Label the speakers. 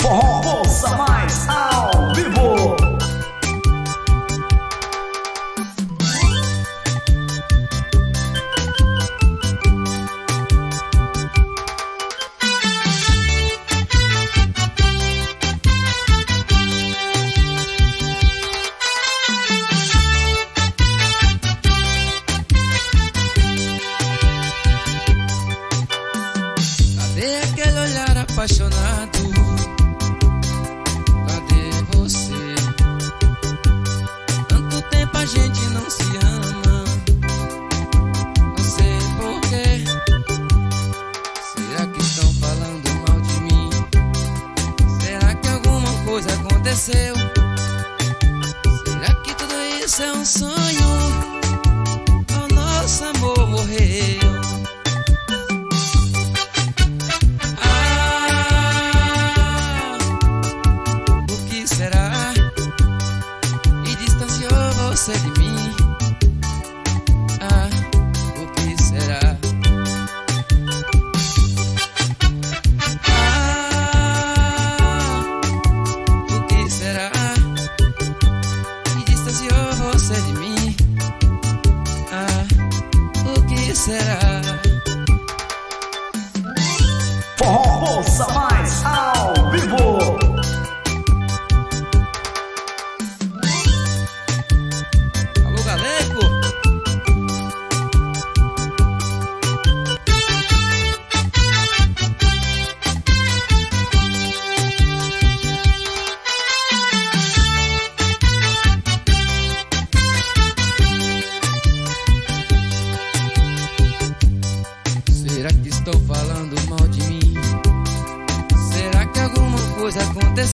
Speaker 1: Forró Bolsa Mais ao vivo.
Speaker 2: Cadê aquele olhar apaixonado? Cadê você? Tanto tempo a gente não se ama. Não sei porquê. Será que estão falando mal de mim? Será que alguma coisa aconteceu? Será que tudo isso é um sonho? O nosso amor morreu. Você de mim, o que será? O que será? E distanciou você de mim, o que será?
Speaker 1: Forró Bolsa Mais ao vivo.
Speaker 2: Será que estão falando mal de mim? Será que alguma coisa aconteceu?